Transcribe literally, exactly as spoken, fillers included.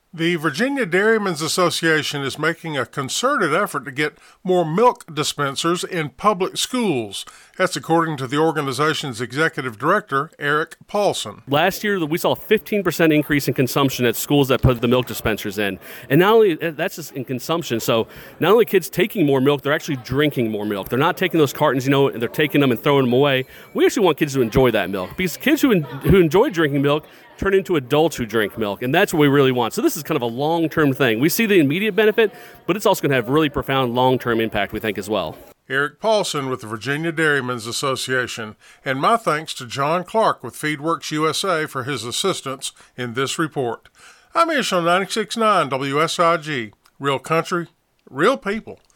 The Virginia Dairymen's Association is making a concerted effort to get more milk dispensers in public schools. That's according to the organization's executive director, Eric Paulson. Last year, we saw a fifteen percent increase in consumption at schools that put the milk dispensers in. And not only that's just in consumption, so not only kids taking more milk, they're actually drinking more milk. They're not taking those cartons, you know, and they're taking them and throwing them away. We actually want kids to enjoy that milk, because kids who, who enjoy drinking milk turn into adults who drink milk, and that's what we really want. So this is kind of a long-term thing. We see the immediate benefit, but it's also going to have really profound long-term impact, we think, as well. Eric Paulson with the Virginia Dairymen's Association, and my thanks to John Clark with FeedWorks U S A for his assistance in this report. I'm Ish on ninety-six point nine W S I G, Real Country, Real People.